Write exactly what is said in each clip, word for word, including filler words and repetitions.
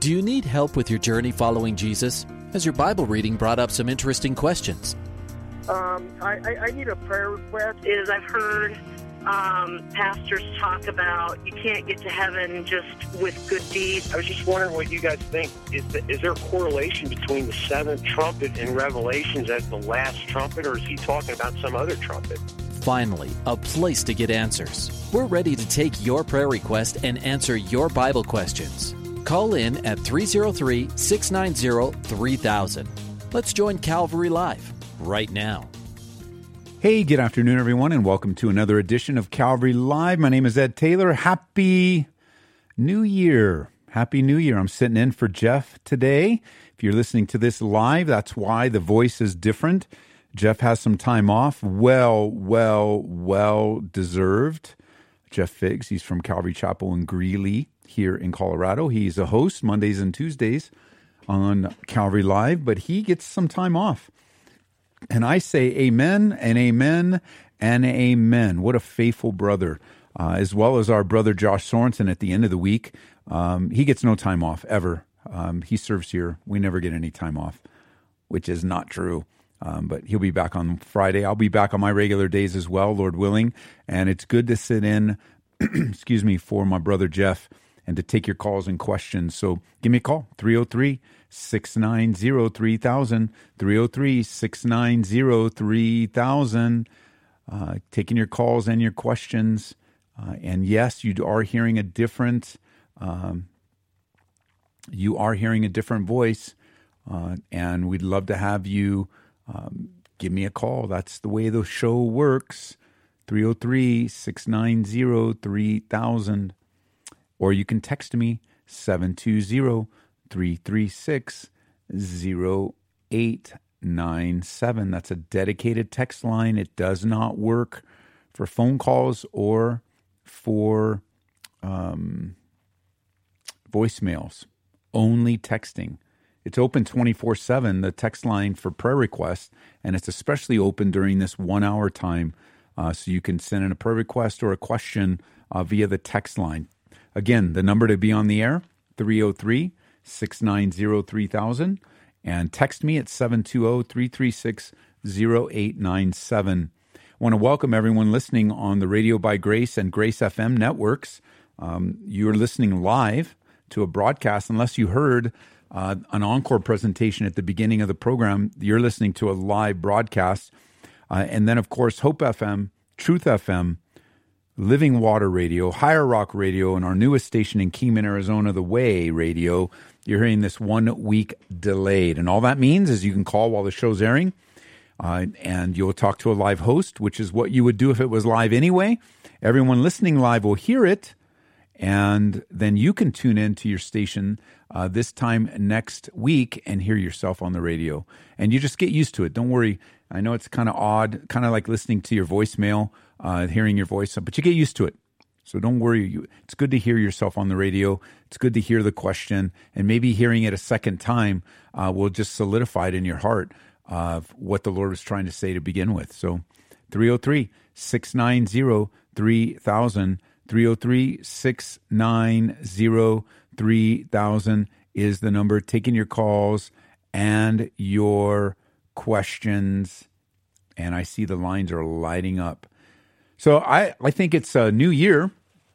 Do you need help with your journey following Jesus? Has your Bible reading brought up some interesting questions? Um, I, I, I need a prayer request. Is I've heard um, pastors talk about you can't get to heaven just with good deeds. I was just wondering what you guys think. Is, the, is there a correlation between the seventh trumpet in Revelations as the last trumpet, or is he talking about some other trumpet? Finally, a place to get answers. We're ready to take your prayer request and answer your Bible questions. Call in at three oh three, six nine zero, three thousand. Let's join Calvary Live right now. Hey, good afternoon, everyone, and welcome to another edition of Calvary Live. My name is Ed Taylor. Happy New Year. Happy New Year. I'm sitting in for Jeff today. If you're listening to this live, that's why the voice is different. Jeff has some time off. Well, well, well deserved. Jeff Figs, he's from Calvary Chapel in Greeley here in Colorado. He's a host Mondays and Tuesdays on Calvary Live, but he gets some time off. And I say amen and amen and amen. What a faithful brother, uh, as well as our brother Josh Sorensen at the end of the week. Um, he gets no time off ever. Um, he serves here. We never get any time off, which is not true. Um, but he'll be back on Friday. I'll be back on my regular days as well, Lord willing. And it's good to sit in, excuse me, for my brother Jeff and to take your calls and questions. So give me a call, three oh three, six nine zero, three thousand, three oh three, six nine zero, three thousand. Uh, taking your calls and your questions. Uh, and yes, you are hearing a different, um, you are hearing a different voice. Uh, and we'd love to have you Um, give me a call. That's the way the show works. three oh three, six nine zero, three thousand. Or you can text me, seven two zero, three three six, zero eight nine seven. That's a dedicated text line. It does not work for phone calls or for um, voicemails. Only texting. It's open twenty-four seven, the text line for prayer requests, and it's especially open during this one-hour time, uh, so you can send in a prayer request or a question uh, via the text line. Again, the number to be on the air, three oh three, six nine zero, three thousand, and text me at seven two zero, three three six, zero eight nine seven. I want to welcome everyone listening on the Radio by Grace and Grace F M networks. Um, you're listening live to a broadcast, unless you heard Uh, an encore presentation at the beginning of the program. You're listening to a live broadcast. Uh, and then, of course, Hope F M, Truth F M, Living Water Radio, Higher Rock Radio, and our newest station in Kingman, Arizona, The Way Radio. You're hearing this one week delayed. And all that means is you can call while the show's airing, uh, and you'll talk to a live host, which is what you would do if it was live anyway. Everyone listening live will hear it, and then you can tune in to your station uh, this time next week and hear yourself on the radio. And you just get used to it. Don't worry. I know it's kind of odd, kind of like listening to your voicemail, uh, hearing your voice, but you get used to it. So don't worry. You, it's good to hear yourself on the radio. It's good to hear the question. And maybe hearing it a second time uh, will just solidify it in your heart of what the Lord was trying to say to begin with. So three oh three, six nine zero, three thousand. three oh three, six nine zero, three thousand is the number. Taking your calls and your questions. And I see the lines are lighting up. So I, I think it's a new year.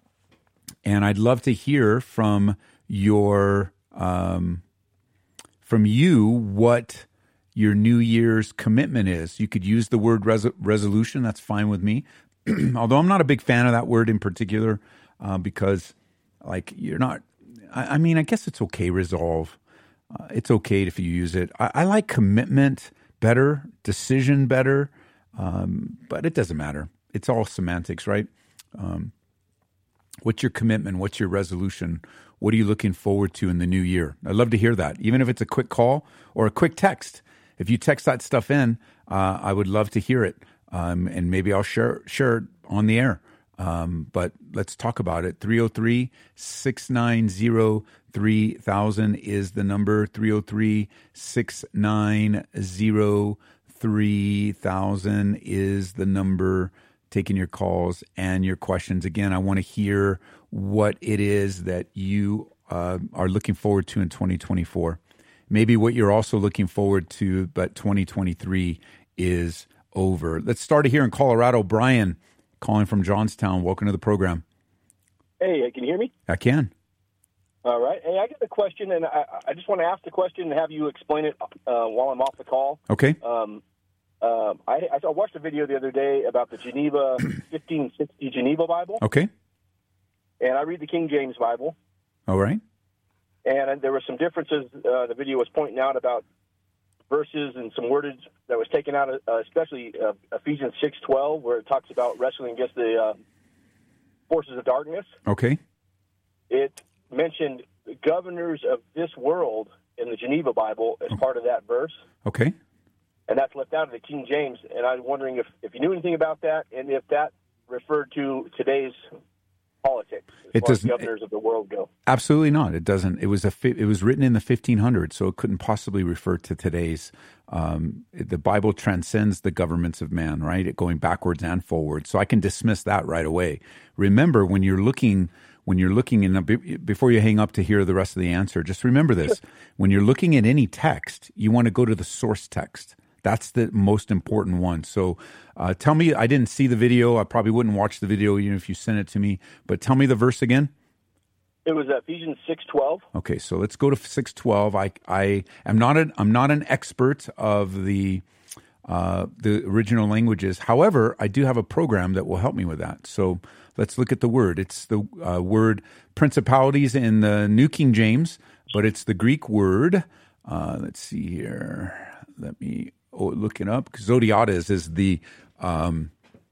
And I'd love to hear from your um, from you what your New Year's commitment is. You could use the word res- resolution. That's fine with me. Although I'm not a big fan of that word in particular, uh, because, like, you're not, I, I mean, I guess it's okay, resolve. Uh, it's okay if you use it. I, I like commitment better, decision better, um, but it doesn't matter. It's all semantics, right? Um, what's your commitment? What's your resolution? What are you looking forward to in the new year? I'd love to hear that, even if it's a quick call or a quick text. If you text that stuff in, uh, I would love to hear it. Um, and maybe I'll share share it on the air. Um, but let's talk about it. three oh three, six nine zero, three thousand is the number. three oh three, six nine zero, three thousand is the number. Taking your calls and your questions. Again, I want to hear what it is that you uh, are looking forward to in twenty twenty-four. Maybe what you're also looking forward to, but twenty twenty-three is over. Let's start it here in Colorado. Brian, calling from Johnstown. Welcome to the program. Hey, can you hear me? I can. All right. Hey, I got a question, and I, I just want to ask the question and have you explain it uh, while I'm off the call. Okay. Um, um, I, I watched a video the other day about the Geneva fifteen sixty Geneva Bible. Okay. And I read the King James Bible. All right. And there were some differences. Uh, the video was pointing out about verses and some wordage that was taken out, uh, especially uh, Ephesians six twelve, where it talks about wrestling against the uh, forces of darkness. Okay. It mentioned the governors of this world in the Geneva Bible as part of that verse. Okay. And that's left out of the King James. And I'm wondering if, if you knew anything about that and if that referred to today's politics as it far as doesn't, governors of the world go. Absolutely not. It doesn't. It was a. It was written in the fifteen hundreds, so it couldn't possibly refer to today's. Um, the Bible transcends the governments of man, right? It going backwards and forwards. So I can dismiss that right away. Remember, when you're looking, when you're looking in, before you hang up to hear the rest of the answer, just remember this: when you're looking at any text, you want to go to the source text. That's the most important one. So uh, tell me, I didn't see the video. I probably wouldn't watch the video even if you sent it to me. But tell me the verse again. It was Ephesians six twelve. Okay, so let's go to six twelve. I I am not an I'm not an expert of the uh, the original languages. However, I do have a program that will help me with that. So let's look at the word. It's the uh, word principalities in the New King James, but it's the Greek word. Uh, let's see here. Let me. Oh, look it up. Zodhiates is the um,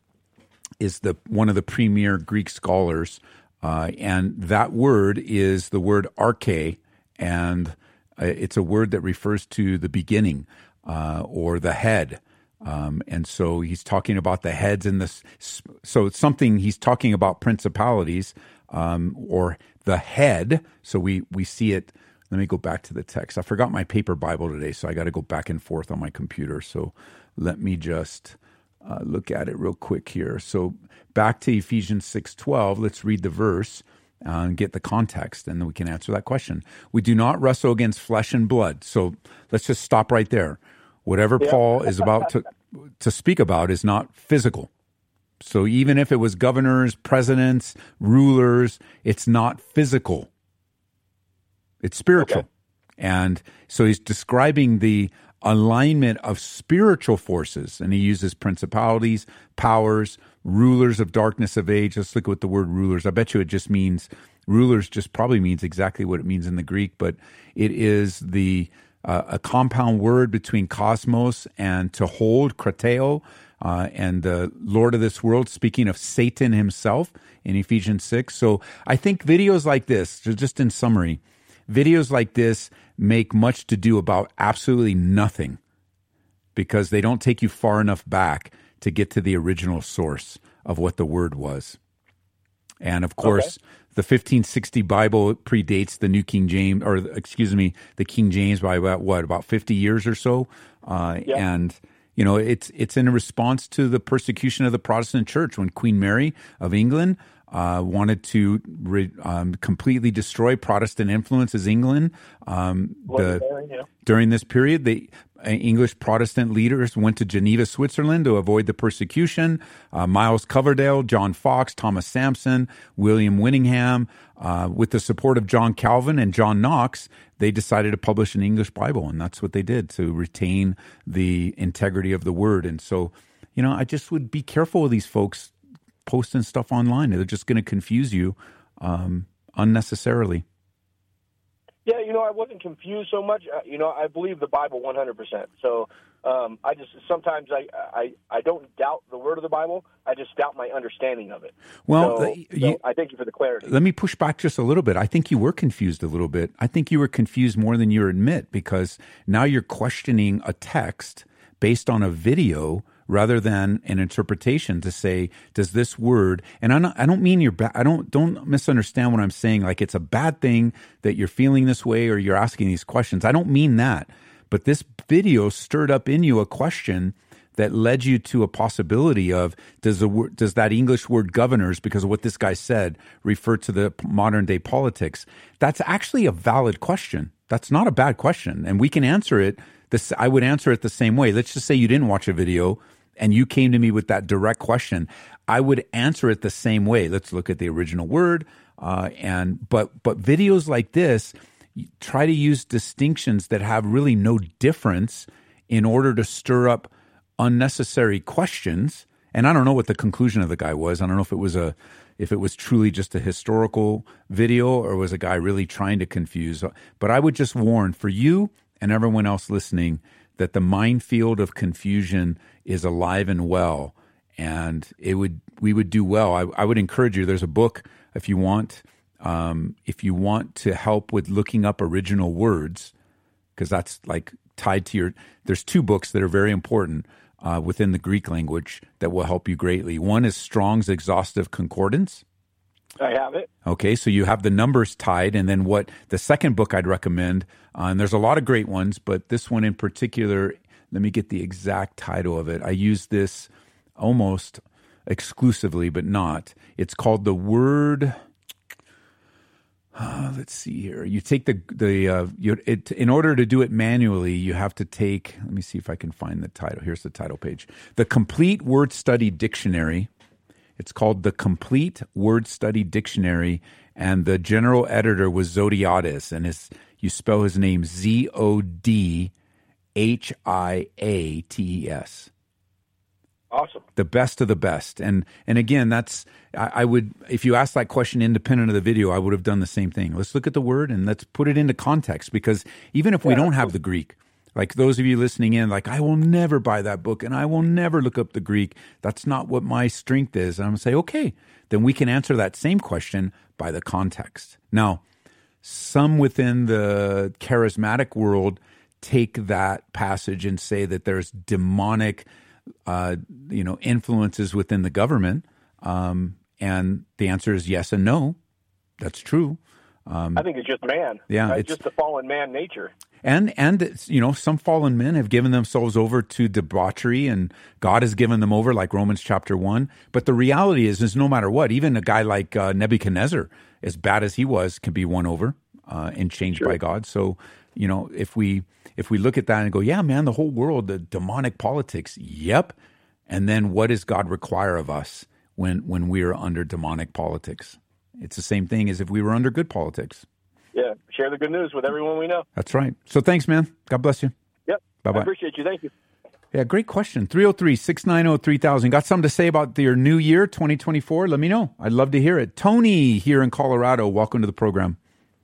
is the one of the premier Greek scholars, uh, and that word is the word arche, and uh, it's a word that refers to the beginning uh, or the head. Um, and so he's talking about the heads in this. So it's something he's talking about principalities um, or the head. So we we see it. Let me go back to the text. I forgot my paper Bible today, so I got to go back and forth on my computer. So let me just uh, look at it real quick here. So back to Ephesians six twelve. Let's read the verse uh, and get the context, and then we can answer that question. We do not wrestle against flesh and blood. So let's just stop right there. Whatever yeah. Paul is about to to speak about is not physical. So even if it was governors, presidents, rulers, it's not physical. It's spiritual. Okay. And so he's describing the alignment of spiritual forces, and he uses principalities, powers, rulers of darkness of age. Let's look at what the word rulers, I bet you it just means, rulers just probably means exactly what it means in the Greek, but it is the uh, a compound word between cosmos and to hold, krateo, uh, and the Lord of this world, speaking of Satan himself in Ephesians six. So I think videos like this, just in summary, videos like this make much to do about absolutely nothing because they don't take you far enough back to get to the original source of what the word was. And of course, okay. the fifteen sixty Bible predates the New King James, or excuse me, the King James by about what, about fifty years or so. Uh, yeah. And you know, it's it's in response to the persecution of the Protestant church when Queen Mary of England Uh, wanted to re, um, completely destroy Protestant influences in England. Um, the, yeah. During this period, the uh, English Protestant leaders went to Geneva, Switzerland to avoid the persecution. Uh, Miles Coverdale, John Fox, Thomas Sampson, William Whittingham, uh, with the support of John Calvin and John Knox, they decided to publish an English Bible, and that's what they did to retain the integrity of the word. And so, you know, I just would be careful with these folks posting stuff online. They're just going to confuse you um, unnecessarily. Yeah, you know, I wasn't confused so much. Uh, you know, I believe the Bible one hundred percent. So um, I just sometimes I, I I don't doubt the word of the Bible. I just doubt my understanding of it. Well, so, uh, you, so I thank you for the clarity. Let me push back just a little bit. I think you were confused a little bit. I think you were confused more than you admit because now you're questioning a text based on a video rather than an interpretation to say, does this word, and I'm not, I don't mean you're bad, I don't, don't misunderstand what I'm saying, like it's a bad thing that you're feeling this way or you're asking these questions. I don't mean that, but this video stirred up in you a question that led you to a possibility of, does the word, does that English word governors, because of what this guy said, refer to the modern day politics? That's actually a valid question. That's not a bad question. And we can answer it. This, I would answer it the same way. Let's just say you didn't watch a video and you came to me with that direct question. I would answer it the same way. Let's look at the original word. Uh, and, but, but videos like this, try to use distinctions that have really no difference in order to stir up unnecessary questions. And I don't know what the conclusion of the guy was. I don't know if it was a, if it was truly just a historical video or was a guy really trying to confuse. But I would just warn for you and everyone else listening that the minefield of confusion is alive and well. And it would, we would do well. I, I would encourage you. There's a book if you want. Um, if you want to help with looking up original words, because that's like tied to your, there's two books that are very important uh, within the Greek language that will help you greatly. One is Strong's Exhaustive Concordance. I have it. Okay, so you have the numbers tied, and then what the second book I'd recommend, uh, and there's a lot of great ones, but this one in particular, let me get the exact title of it. I use this almost exclusively, but not. It's called The Word... Uh, let's see here. You take the the uh, you, it, in order to do it manually, you have to take. Let me see if I can find the title. Here's the title page: The Complete Word Study Dictionary. It's called The Complete Word Study Dictionary, and the general editor was Zodhiates, and his you spell his name Z O D H I A T E S. Awesome. The best of the best. And and again, that's, I, I would, if you asked that question independent of the video, I would have done the same thing. Let's look at the word and let's put it into context, because even if we yeah, don't have the Greek, like those of you listening in, like, I will never buy that book and I will never look up the Greek. That's not what my strength is. And I'm going to say, okay, then we can answer that same question by the context. Now, some within the charismatic world take that passage and say that there's demonic Uh, you know, influences within the government, um, and the answer is yes and no. That's true. Um, I think it's just man. Yeah, right? it's just the fallen man nature. And and it's, you know, some fallen men have given themselves over to debauchery, and God has given them over, like Romans chapter one. But the reality is, is no matter what, even a guy like uh, Nebuchadnezzar, as bad as he was, can be won over uh, and changed sure. by God. So, you know, if we if we look at that and go, yeah, man, the whole world, the demonic politics, yep. And then what does God require of us when when we are under demonic politics? It's the same thing as if we were under good politics. Yeah, share the good news with everyone we know. That's right. So thanks, man. God bless you. Yep. Bye-bye. I appreciate you. Thank you. Yeah, great question. three oh three, six nine oh, three thousand. Got something to say about your new year, twenty twenty-four? Let me know. I'd love to hear it. Tony here in Colorado. Welcome to the program.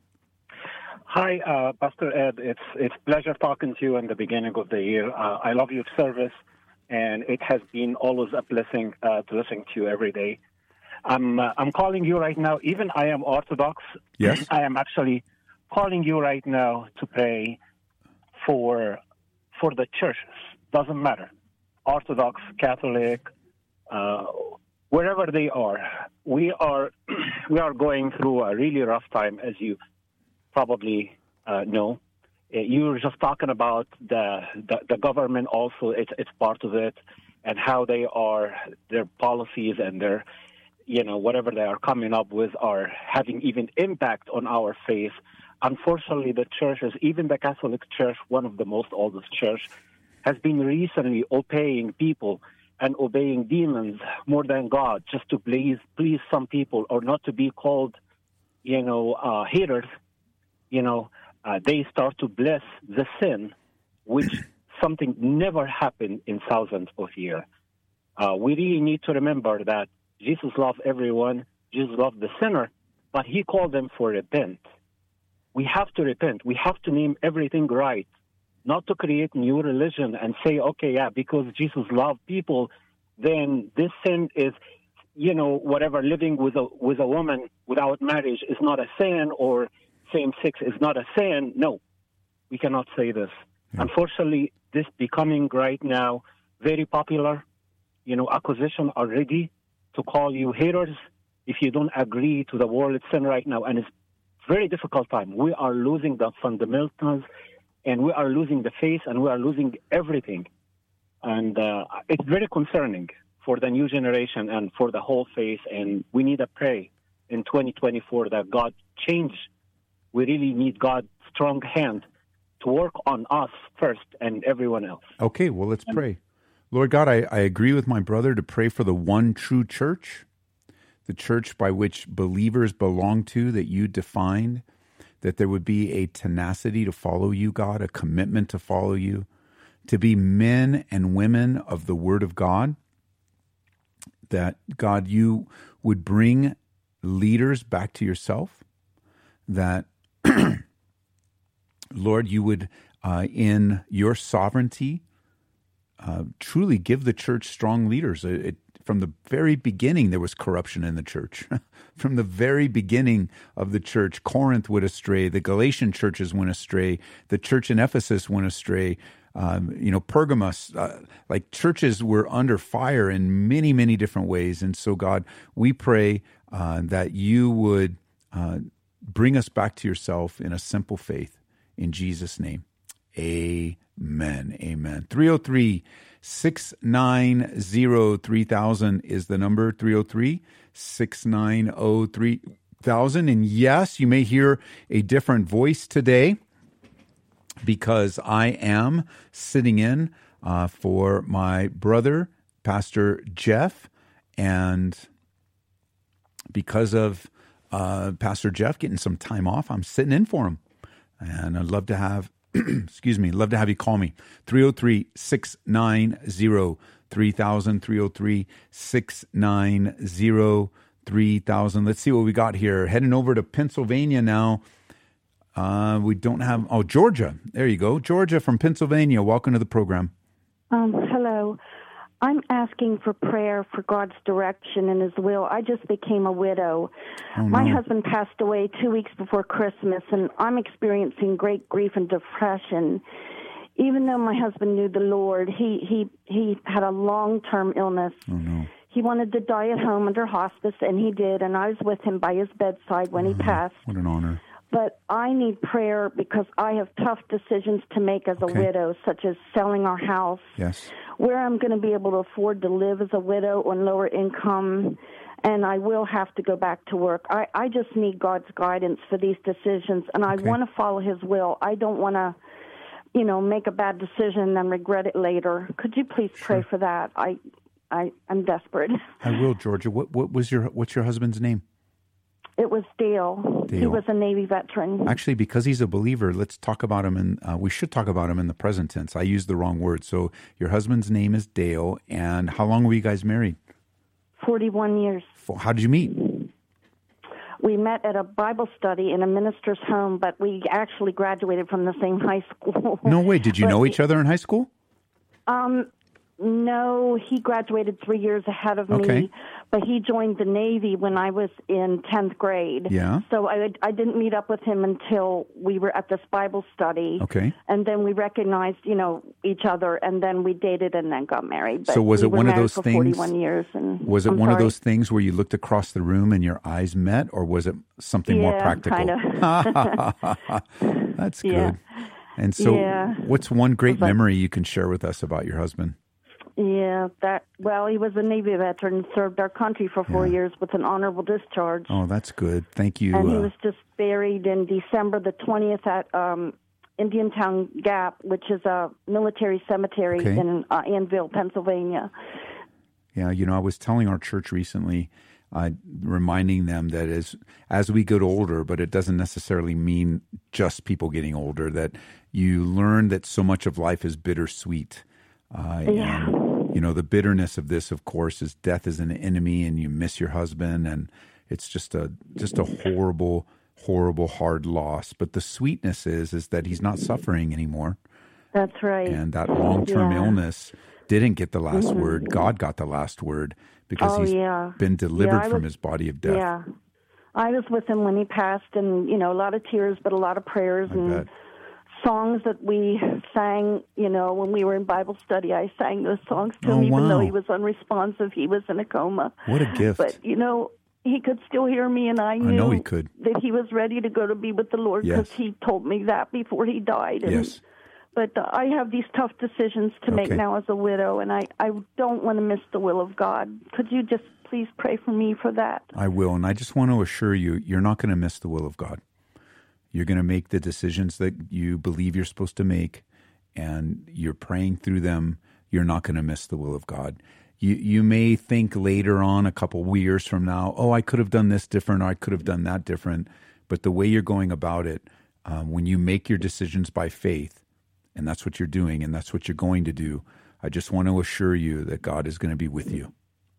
Hi, uh, Pastor Ed. It's it's pleasure talking to you in the beginning of the year. Uh, I love your service, and it has been always a blessing uh, to listen to you every day. I'm uh, I'm calling you right now. Even I am Orthodox. Yes. I am actually calling you right now to pray for for the churches. Doesn't matter, Orthodox, Catholic, uh, wherever they are. We are we are going through a really rough time, as you probably uh, know. You were just talking about the, the the government also. It's it's part of it, and how they are, their policies and their, you know, whatever they are coming up with are having even impact on our faith. Unfortunately, the churches, even the Catholic Church, one of the most oldest church, has been recently obeying people and obeying demons more than God, just to please please some people, or not to be called, you know, uh, haters. You know, uh, they start to bless the sin, which something never happened in thousands of years. Uh, we really need to remember that Jesus loved everyone. Jesus loved the sinner, but he called them for repent. We have to repent. We have to name everything right, not to create new religion and say, okay, yeah, because Jesus loved people, then this sin is, you know, whatever, living with a with a woman without marriage is not a sin, or same-sex is not a sin. No, we cannot say this. Yeah. Unfortunately, this becoming right now very popular. You know, accusations are ready to call you haters if you don't agree to the world sin right now. And it's very difficult time. We are losing the fundamentals, and we are losing the faith, and we are losing everything. And uh, it's very concerning for the new generation and for the whole faith. And we need to pray in twenty twenty-four that God change. We really need God's strong hand to work on us first and everyone else. Okay, well, let's pray. Lord God, I, I agree with my brother to pray for the one true church, the church by which believers belong to, that you defined, that there would be a tenacity to follow you, God, a commitment to follow you, to be men and women of the Word of God, that, God, you would bring leaders back to yourself, that, Lord, you would, uh, in your sovereignty, uh, truly give the church strong leaders. It, it, from the very beginning, there was corruption in the church. From the very beginning of the church, Corinth went astray, the Galatian churches went astray, the church in Ephesus went astray, um, you know, Pergamos, uh, like churches were under fire in many, many different ways. And so, God, we pray uh, that you would uh, bring us back to yourself in a simple faith. In Jesus' name, amen, amen. three oh three, six nine zero, three thousand is the number, three oh three, six nine zero, three thousand. And yes, you may hear a different voice today because I am sitting in uh, for my brother, Pastor Jeff, and because of uh, Pastor Jeff getting some time off, I'm sitting in for him. And I'd love to have, excuse me, love to have you call me. three oh three, six nine zero, three thousand, three oh three, six nine zero, three thousand. Let's see what we got here. Heading over to Pennsylvania now. Uh, we don't have, oh, Georgia. There you go. Georgia from Pennsylvania. Welcome to the program. Um, hello. I'm asking for prayer for God's direction and His will. I just became a widow. Oh, no. My husband passed away two weeks before Christmas, and I'm experiencing great grief and depression. Even though my husband knew the Lord, he, he, he had a long-term illness. Oh, no. He wanted to die at home under hospice, and he did, and I was with him by his bedside when Oh, he passed. What an honor. But I need prayer because I have tough decisions to make as Okay. a widow, such as selling our house, Yes. where I'm going to be able to afford to live as a widow on lower income, and I will have to go back to work. I, I just need God's guidance for these decisions, and I Okay. want to follow His will. I don't want to, you know, make a bad decision and then regret it later. Could you please pray for that? I, I, I'm desperate. I will, Georgia. What, what was your, what's your husband's name? It was Dale. He Dale. was a Navy veteran. Actually, because he's a believer, let's talk about him. In, uh, we should talk about him in the present tense. I used the wrong word. So your husband's name is Dale. And how long were you guys married? forty-one years. How did you meet? We met at a Bible study in a minister's home, but we actually graduated from the same high school. No way. Did you But- know each other in high school? Um, no, he graduated three years ahead of Okay. me, but he joined the Navy when I was in tenth grade. Yeah. So I, I didn't meet up with him until we were at this Bible study. Okay. And then we recognized, you know, each other, and then we dated and then got married. But So was we it were one of married those for things- forty-one years. And Was it I'm one of sorry. those things where you looked across the room and your eyes met, or was it something more Yeah, practical? kinda. That's good. Yeah. And so, Yeah. what's one great But- memory you can share with us about your husband? Yeah, that well, he was a Navy veteran, served our country for four Yeah. years with an honorable discharge. Oh, that's good. Thank you. And he uh, was just buried in December the twentieth at um, Indiantown Gap, which is a military cemetery Okay. in uh, Annville, Pennsylvania. Yeah, you know, I was telling our church recently, uh, reminding them that as as we get older, but it doesn't necessarily mean just people getting older, that you learn that so much of life is bittersweet. Uh, Yeah. And, you know, the bitterness of this, of course, is death is an enemy, and you miss your husband, and it's just a just a horrible, horrible, hard loss. But the sweetness is is that he's not suffering anymore, That's right. and that long term Yeah. illness didn't get the last Mhm. word. God got the last word because Oh, he's yeah. been delivered Yeah, I from was- his body of death. Yeah. I was with him when he passed, and, you know, a lot of tears, but a lot of prayers I and bet. songs that we sang, you know, when we were in Bible study. I sang those songs to Oh, him, even wow. though he was unresponsive. He was in a coma. What a gift. But, you know, he could still hear me, and I knew know he could. that he was ready to go to be with the Lord because Yes. he told me that before he died. And Yes. But I have these tough decisions to make Okay. now as a widow, and I, I don't want to miss the will of God. Could you just please pray for me for that? I will. And I just want to assure you, you're not going to miss the will of God. You're going to make the decisions that you believe you're supposed to make, and you're praying through them. You're not going to miss the will of God. You you may think later on, a couple of years from now, oh, I could have done this different, or I could have done that different. But the way you're going about it, um, when you make your decisions by faith, and that's what you're doing, and that's what you're going to do, I just want to assure you that God is going to be with you.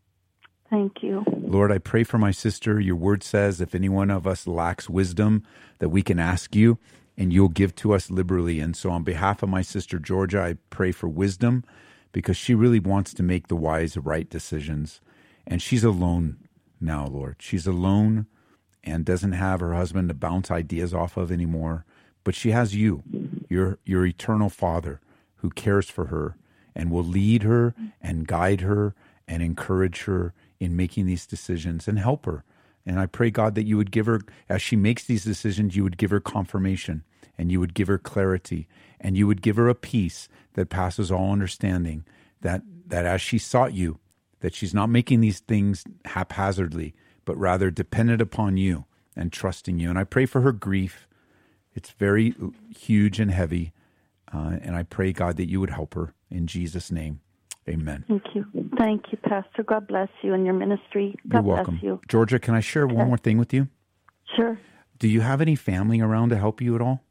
Thank you. Lord, I pray for my sister. Your word says if any one of us lacks wisdom, that we can ask you, and you'll give to us liberally. And so on behalf of my sister Georgia, I pray for wisdom, because she really wants to make the wise, right decisions. And she's alone now, Lord. She's alone and doesn't have her husband to bounce ideas off of anymore. But she has you, your your eternal Father, who cares for her and will lead her and guide her and encourage her in making these decisions and help her. And I pray, God, that you would give her, as she makes these decisions, you would give her confirmation, and you would give her clarity, and you would give her a peace that passes all understanding, that, that as she sought you, that she's not making these things haphazardly, but rather dependent upon you and trusting you. And I pray for her grief. It's very huge and heavy. Uh, and I pray, God, that you would help her in Jesus' name. Amen. Thank you. Thank you, Pastor. God bless you and your ministry. God You're welcome. bless you. Georgia, can I share one more thing with you? Sure. Do you have any family around to help you at all?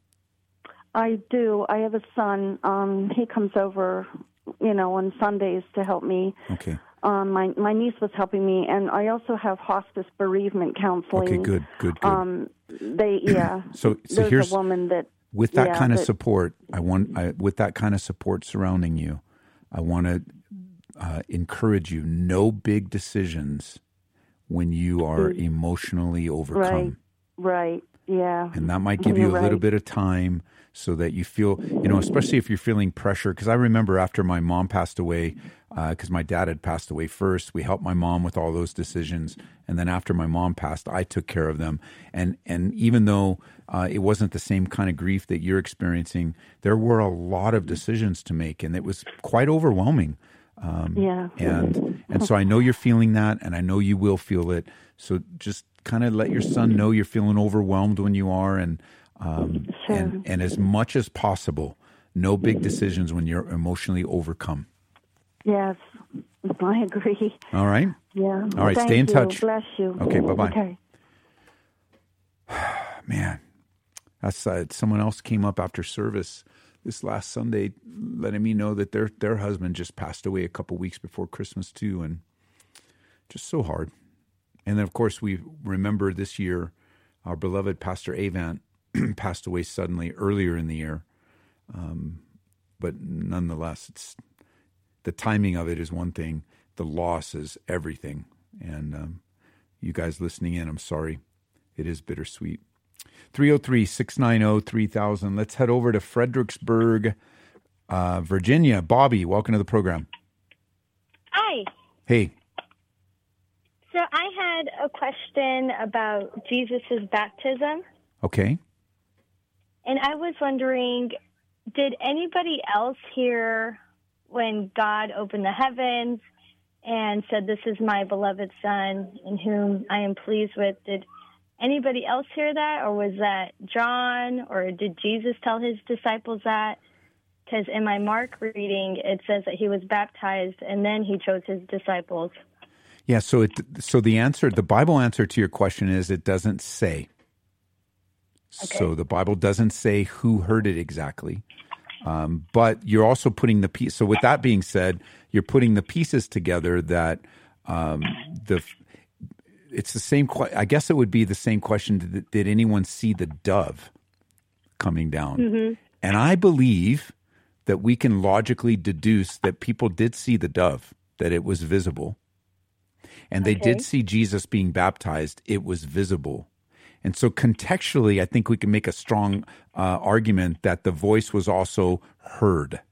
I do. I have a son. Um, he comes over, you know, on Sundays to help me. Okay. Um, my my niece was helping me, and I also have hospice bereavement counseling. Okay, good, good, good. Um, they, yeah. So, so There's here's a woman that with that yeah, kind of that, support. I want I, with that kind of support surrounding you, I want to uh, encourage you. No big decisions when you are emotionally overcome. Right. Right. Yeah. And that might give You're you a right. little bit of time so that you feel, you know, especially if you're feeling pressure. Because I remember after my mom passed away, because uh, my dad had passed away first, we helped my mom with all those decisions. And then after my mom passed, I took care of them. And and even though uh, it wasn't the same kind of grief that you're experiencing, there were a lot of decisions to make. And it was quite overwhelming. Um, yeah. And and so I know you're feeling that, and I know you will feel it. So just kind of let your son know you're feeling overwhelmed when you are, and um, Sure. and and as much as possible, no big decisions when you're emotionally overcome. Yes. I agree. All right. Yeah. All right. Thank Stay in you. touch. Bless you. Okay. Bye bye. Okay. Man, that's uh, someone else came up after service this last Sunday, letting me know that their their husband just passed away a couple weeks before Christmas too, and just so hard. And then, of course, we remember this year our beloved Pastor Avant passed away suddenly earlier in the year. Um, but nonetheless, it's the timing of it is one thing. The loss is everything. And um, you guys listening in, I'm sorry. It is bittersweet. three oh three, six nine oh, three thousand. Let's head over to Fredericksburg, uh, Virginia. Bobby, welcome to the program. Hi. Hey. So I had a question about Jesus' baptism. Okay. And I was wondering, did anybody else hear when God opened the heavens and said, "This is my beloved Son in whom I am pleased with"? Did anybody else hear that, or was that John, or did Jesus tell his disciples that? Because in my Mark reading, it says that he was baptized and then he chose his disciples. Yeah, so it so the answer, the Bible answer to your question is it doesn't say. Okay. So the Bible doesn't say who heard it exactly. Um, but you're also putting the piece. So with that being said, you're putting the pieces together that um, the it's the same. I guess it would be the same question. Did, did anyone see the dove coming down? Mm-hmm. And I believe that we can logically deduce that people did see the dove, that it was visible. And they Okay. did see Jesus being baptized. It was visible. And so contextually, I think we can make a strong uh, argument that the voice was also heard.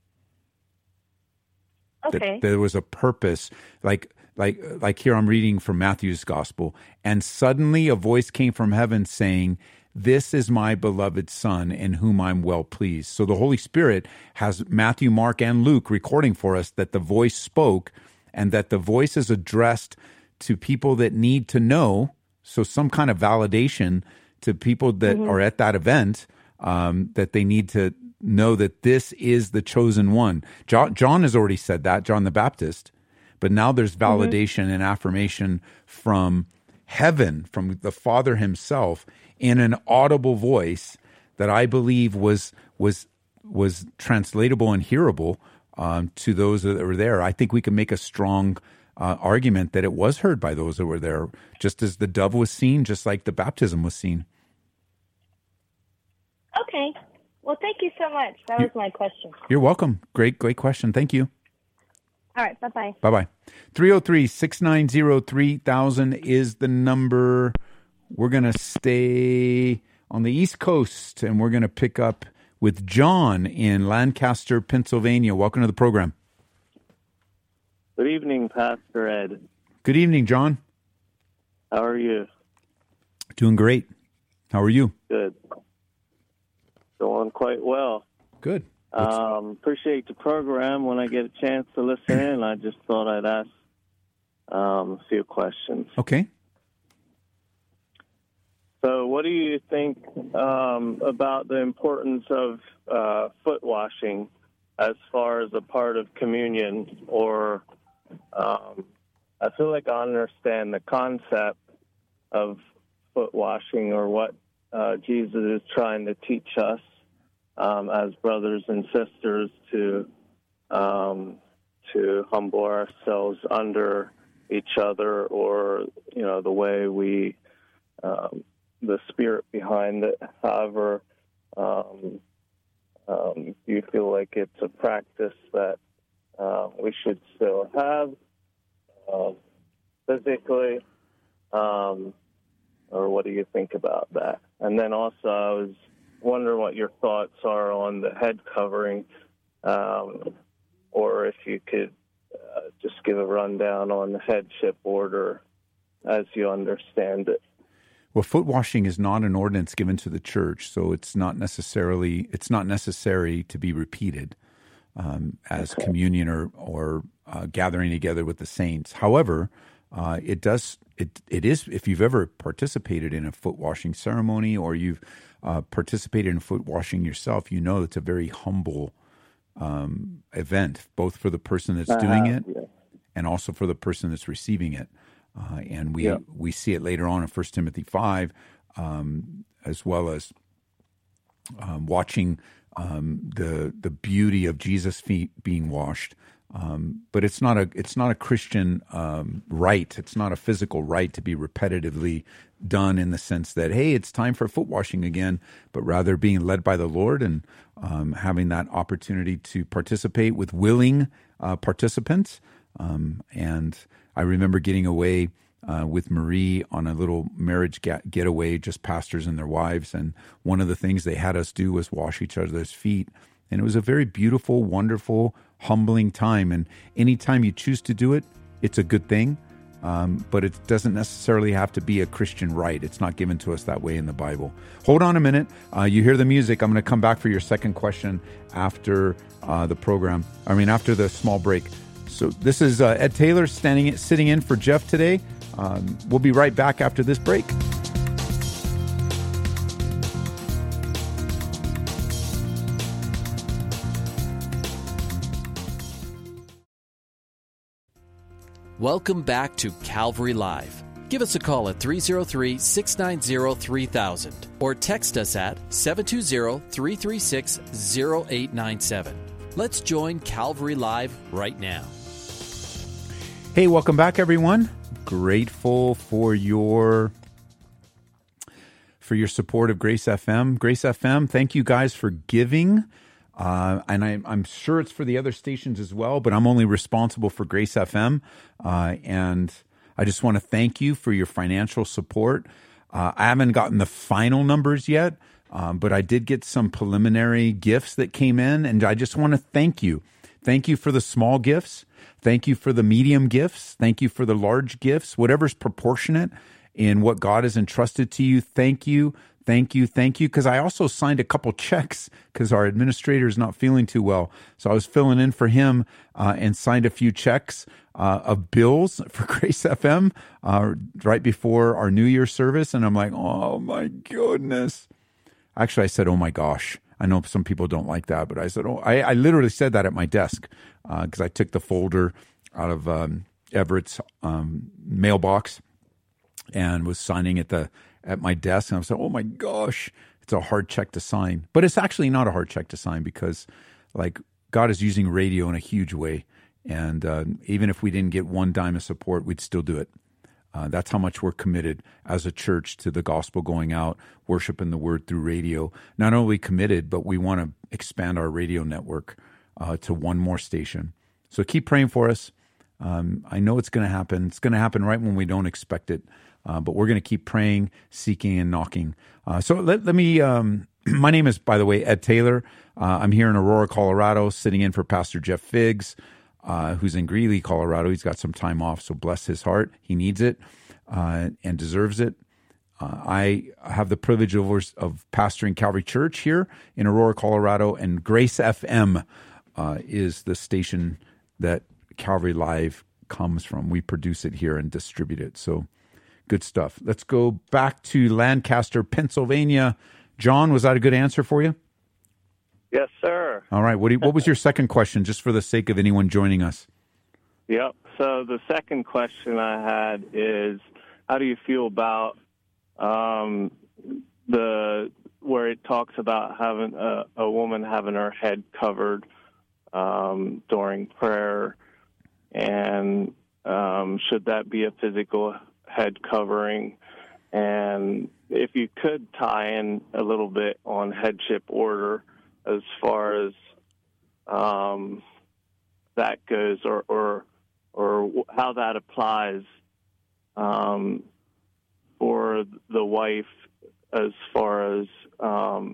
Okay. That there was a purpose. Like, like, like here I'm reading from Matthew's gospel. And suddenly a voice came from heaven saying, this is my beloved Son in whom I'm well pleased. So the Holy Spirit has Matthew, Mark, and Luke recording for us that the voice spoke and that the voice is addressed to people that need to know. So some kind of validation to people that mm-hmm. are at that event, um, that they need to know that this is the chosen one. John, John has already said that, John the Baptist, but now there's validation mm-hmm. and affirmation from heaven, from the Father himself, in an audible voice that I believe was was was translatable and hearable um, to those that were there. I think we can make a strong uh, argument that it was heard by those that were there, just as the dove was seen, just like the baptism was seen. Okay. Well, thank you so much. That was my question. You're welcome. Great, great question. Thank you. All right. Bye-bye. Bye-bye. three oh three, six nine zero, three thousand is the number. We're going to stay on the East Coast, and we're going to pick up with John in Lancaster, Pennsylvania. Welcome to the program. Good evening, Pastor Ed. Good evening, John. How are you? Doing great. How are you? Good. Going quite well. Good. Um, appreciate the program. When I get a chance to listen in, I just thought I'd ask um, a few questions. Okay. So what do you think um, about the importance of uh, foot washing as far as a part of communion? Or um, I feel like I understand the concept of foot washing, or what uh, Jesus is trying to teach us um, as brothers and sisters to um, to humble ourselves under each other, or, you know, the way we um, the spirit behind it. However, um, um, do you feel like it's a practice that uh, we should still have uh, physically? Um, or what do you think about that? And then also, I was wondering what your thoughts are on the head covering, um, or if you could uh, just give a rundown on the headship order as you understand it. Well, foot washing is not an ordinance given to the church, so it's not necessarily it's not necessary to be repeated um, as okay. communion or or uh, gathering together with the saints. However, uh, it does it it is if you've ever participated in a foot washing ceremony, or you've uh, participated in foot washing yourself, you know it's a very humble um, event, both for the person that's uh-huh. doing it yeah. and also for the person that's receiving it. Uh, and we, yep. we see it later on in First Timothy five, um, as well as um, watching um, the the beauty of Jesus' feet being washed. Um, but it's not a it's not a Christian um, rite. It's not a physical rite to be repetitively done in the sense that, hey, it's time for foot washing again, but rather being led by the Lord and um, having that opportunity to participate with willing uh, participants. Um, and I remember getting away uh, with Marie on a little marriage get- getaway, just pastors and their wives. And one of the things they had us do was wash each other's feet. And it was a very beautiful, wonderful, humbling time. And anytime you choose to do it, it's a good thing. Um, but it doesn't necessarily have to be a Christian rite. It's not given to us that way in the Bible. Hold on a minute. Uh, you hear the music. I'm going to come back for your second question after uh, the program. I mean, after the small break. So this is uh, Ed Taylor standing, sitting in for Jeff today. Um, we'll be right back after this break. Welcome back to Calvary Live. Give us a call at three oh three, six nine zero, three thousand or text us at seven two zero, three three six, zero eight nine seven. Let's join Calvary Live right now. Hey, welcome back, everyone. Grateful for your for your support of Grace F M. Grace F M, thank you guys for giving. Uh, and I, I'm sure it's for the other stations as well, but I'm only responsible for Grace F M. Uh, and I just want to thank you for your financial support. Uh, I haven't gotten the final numbers yet, um, but I did get some preliminary gifts that came in, and I just want to thank you. Thank you for the small gifts. Thank you for the medium gifts. Thank you for the large gifts, whatever's proportionate in what God has entrusted to you. Thank you. Thank you, thank you. Because I also signed a couple checks because our administrator is not feeling too well. So I was filling in for him uh, and signed a few checks uh, of bills for Grace F M uh, right before our New Year service. And I'm like, oh my goodness. Actually, I said, oh my gosh. I know some people don't like that, but I said, oh, I, I literally said that at my desk because uh, I took the folder out of um, Everett's um, mailbox and was signing at the at my desk. And I was like, oh my gosh, it's a hard check to sign. But it's actually not a hard check to sign because like God is using radio in a huge way. And uh, even if we didn't get one dime of support, we'd still do it. Uh, that's how much we're committed as a church to the gospel going out, worshiping the word through radio. Not only committed, but we want to expand our radio network uh, to one more station. So keep praying for us. Um, I know it's going to happen. It's going to happen right when we don't expect it. Uh, but we're going to keep praying, seeking, and knocking. Uh, so let, let me, um, my name is, by the way, Ed Taylor. Uh, I'm here in Aurora, Colorado, sitting in for Pastor Jeff Figs, uh, who's in Greeley, Colorado. He's got some time off, so bless his heart. He needs it uh, and deserves it. Uh, I have the privilege of, of pastoring Calvary Church here in Aurora, Colorado, and Grace F M uh, is the station that Calvary Live comes from. We produce it here and distribute it. So good stuff. Let's go back to Lancaster, Pennsylvania. John, was that a good answer for you? Yes, sir. All right. What, do you, what was your second question, just for the sake of anyone joining us? Yep. So the second question I had is, how do you feel about um, the where it talks about having a, a woman having her head covered um, during prayer, and um, should that be a physical head covering? And if you could tie in a little bit on headship order as far as um, that goes, or, or or how that applies um, for the wife as far as um,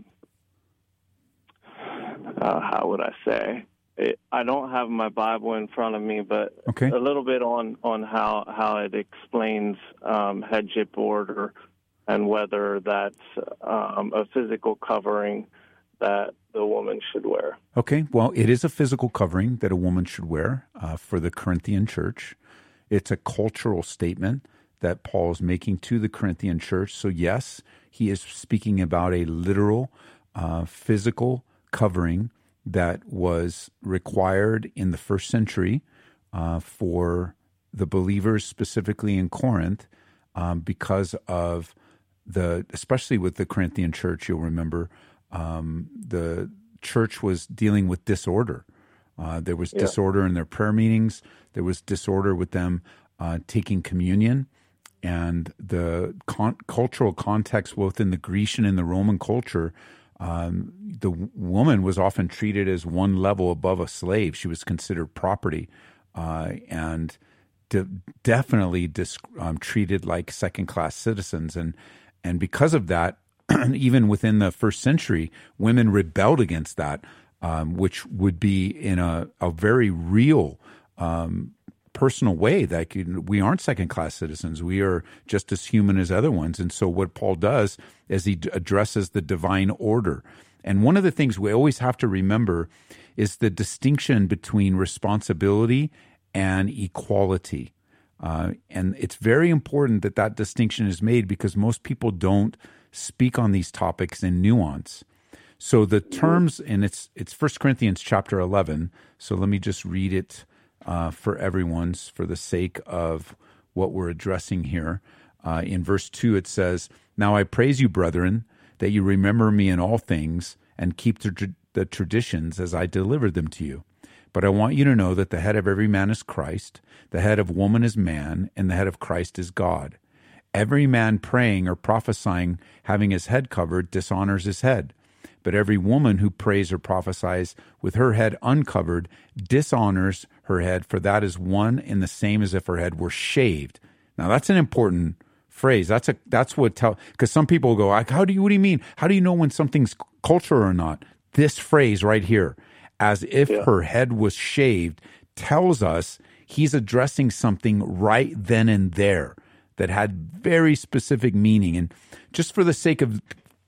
uh, how would I say? It, I don't have my Bible in front of me, but okay. a little bit on, on how, how it explains um, headship order and whether that's um, a physical covering that the woman should wear. Okay, well, it is a physical covering that a woman should wear uh, for the Corinthian church. It's a cultural statement that Paul is making to the Corinthian church. So yes, he is speaking about a literal uh, physical covering that was required in the first century uh, for the believers, specifically in Corinth, um, because of the, especially with the Corinthian church, you'll remember, um, the church was dealing with disorder. Uh, there was yeah. disorder in their prayer meetings. There was disorder with them uh, taking communion. And the con- cultural context, both in the Grecian and the Roman culture, Um, the woman was often treated as one level above a slave. She was considered property uh, and de- definitely dis- um, treated like second-class citizens. And and because of that, even within the first century, women rebelled against that, um, which would be in a, a very real um, personal way that we aren't second-class citizens. We are just as human as other ones. And so what Paul does is he addresses the divine order. And one of the things we always have to remember is the distinction between responsibility and equality. Uh, and it's very important that that distinction is made because most people don't speak on these topics in nuance. So the terms, and it's it's First Corinthians chapter eleven, so let me just read it uh, for everyone's, for the sake of what we're addressing here. Uh, in verse two, it says, "Now I praise you, brethren, that you remember me in all things and keep the, the traditions as I delivered them to you. But I want you to know that the head of every man is Christ, the head of woman is man, and the head of Christ is God. Every man praying or prophesying, having his head covered, dishonors his head. But every woman who prays or prophesies with her head uncovered dishonors her head, for that is one and the same as if her head were shaved." Now that's an important phrase. That's a that's what tell because some people go, "How do you? What do you mean? How do you know when something's culture or not?" This phrase right here, "as if yeah. her head was shaved," tells us he's addressing something right then and there that had very specific meaning. And just for the sake of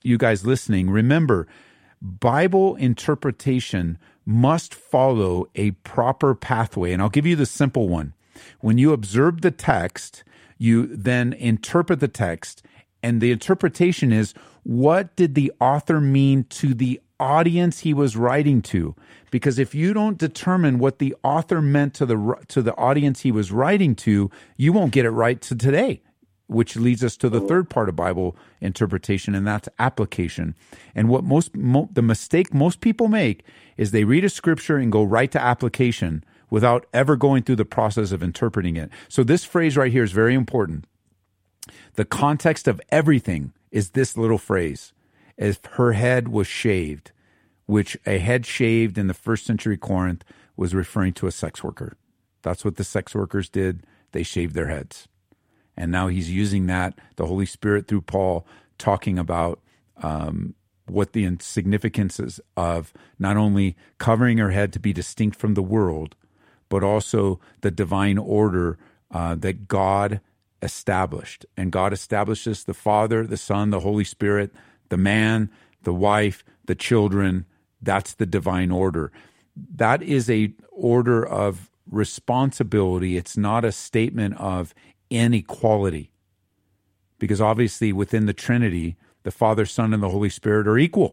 you guys listening, remember, Bible interpretation must follow a proper pathway. And I'll give you the simple one. When you observe the text, you then interpret the text, and the interpretation is, what did the author mean to the audience he was writing to? Because if you don't determine what the author meant to the to the audience he was writing to, you won't get it right to today, which leads us to the third part of Bible interpretation, and that's application. And what most mo, the mistake most people make is they read a scripture and go right to application without ever going through the process of interpreting it. So this phrase right here is very important. The context of everything is this little phrase: "If her head was shaved," which a head shaved in the first century Corinth was referring to a sex worker. That's what the sex workers did. They shaved their heads. And now he's using that, the Holy Spirit through Paul, talking about um, what the significance is of not only covering her head to be distinct from the world, but also the divine order uh, that God established. And God establishes the Father, the Son, the Holy Spirit, the man, the wife, the children. That's the divine order. That is a order of responsibility. It's not a statement of inequality. Because obviously within the Trinity, the Father, Son, and the Holy Spirit are equal.